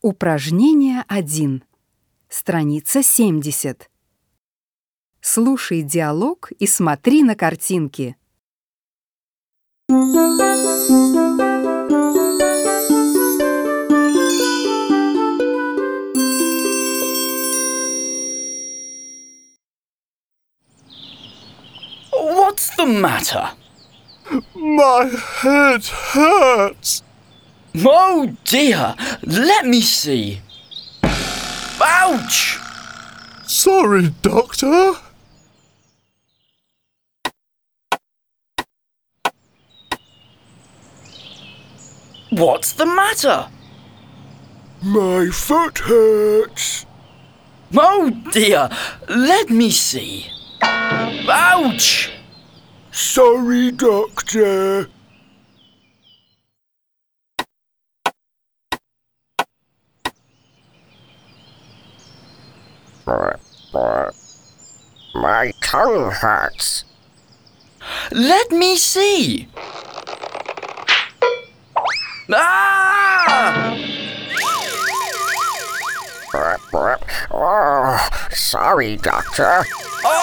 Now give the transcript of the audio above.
Упражнение 1. Страница 70. Слушай диалог и смотри на картинки. What's the matter? My head hurts. Oh dear, let me see. Ouch! Sorry, doctor. What's the matter? My foot hurts. Oh dear, let me see. Ouch! Sorry, doctor. My tongue hurts. Let me see. Ah! Oh, sorry, doctor.